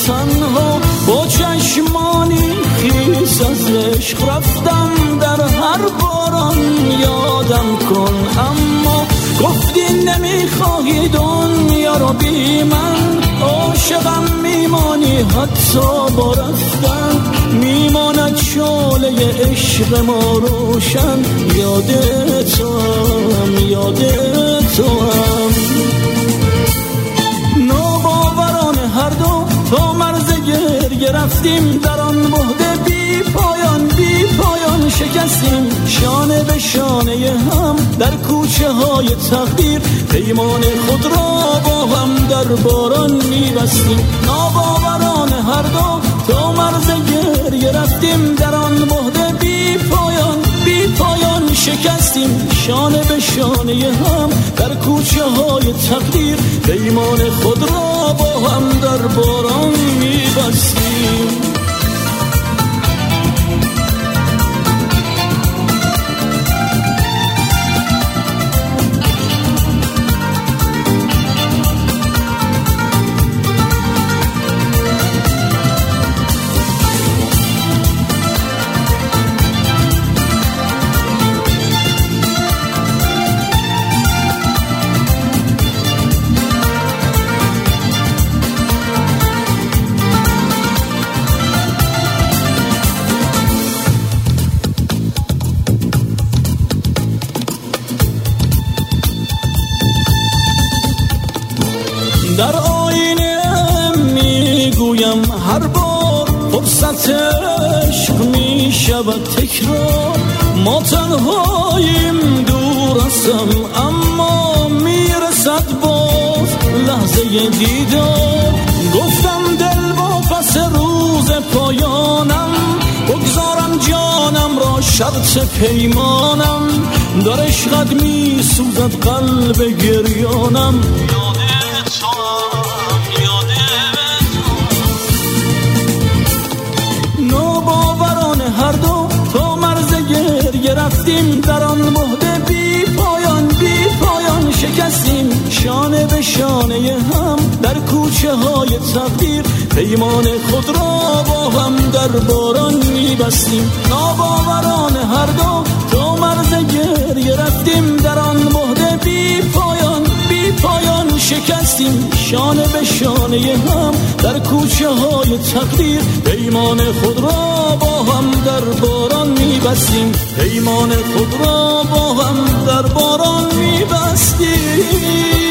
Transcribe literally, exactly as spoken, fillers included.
تنها با چشمانی خیس از عشق رفتم در هر باران یادم کن. اما گفتی نمیخواهی دنیا رو بی من، عاشقم میمانی حتی با رفتن، میماند شعله عشق ما روشن. یاد تو هم یاد تو هم ناباورانه هر دو تا مرز گریه رفتیم، در آن بهد بی پایان بی پایان شکستیم، شانه به شانه هم در کوچه های تقدیر، پیمان خود را با هم در باران میبستیم. ناباورانه هر دو تا مرز گریه رفتیم، در آن بهد بی پایان بی پایان شکستیم، شانه به شانه هم در کوچه های تقدیر، پیمان خود را با هم در باران میبستیم. در آینه میگویم هر بار فرصت عشق میشود تکرار، ما تنهاییم دور هستم اما میرسد باز لحظه دیدار. گفتم دل با پس روز پایانم، بگذارم جانم را شرط پیمانم، در عشقت میسوزد قلب گریانم. هر دو تا مرز گریه رفتیم، در آن بهد بی پایان بی پایان شکستیم، شانه به شانه هم در کوچه های تقدیر، پیمان خود را با هم در باران میبستیم. ناباورانه هر دو تا مرز گریه رفتیم، در آن بهد بی پایان بی پایان شکستیم، شانه به شانه هم در کوچه های تقدیر، پیمان خود را با هم در باران میبستیم، پیمان خود را با هم در باران میبستیم.